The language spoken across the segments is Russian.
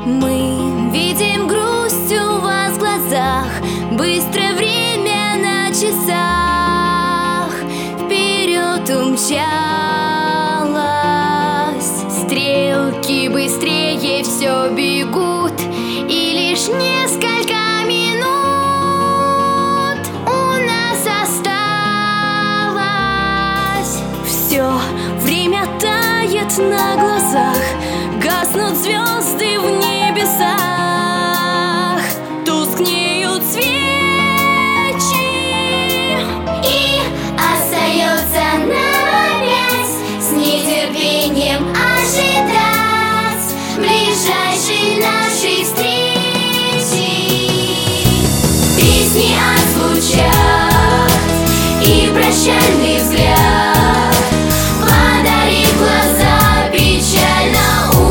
Мы видим грусть у вас в глазах, быстрое время на часах вперед умчалось. Стрелки быстрее все бегут, и лишь несколько минут у нас осталось. Все время тает на глазах, гаснут звезды в небесах, тускнеют свечи, и остается нам опять с нетерпением ожидать ближайшей нашей встречи. Песни отзвучат и прощальный взгляд подарит глаза печально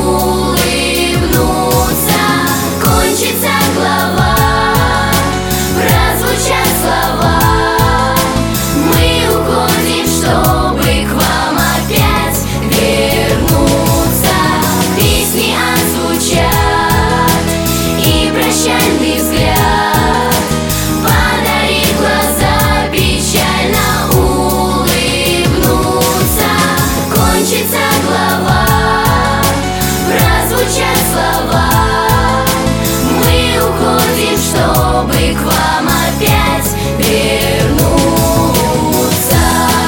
улыбнуться. Кончится глава, прозвучат слова, мы уходим, чтобы к вам опять вернуться. Песни отзвучат и прощальный взгляд подарит глаза печально улыбнуться. Кончится глава, прозвучат слова, мы уходим, чтобы к вам опять вернуться.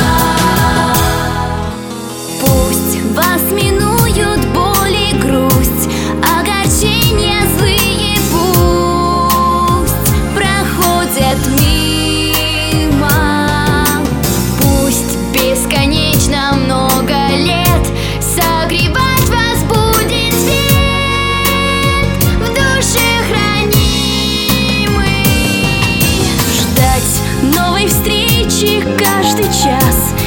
пусть вас минуют боль и грусть, огорчения злые пусть проходят мимо. Пусть бесконечно много лет согревать вас будет свет в душе хранимый. Ждать новой встречи каждый час,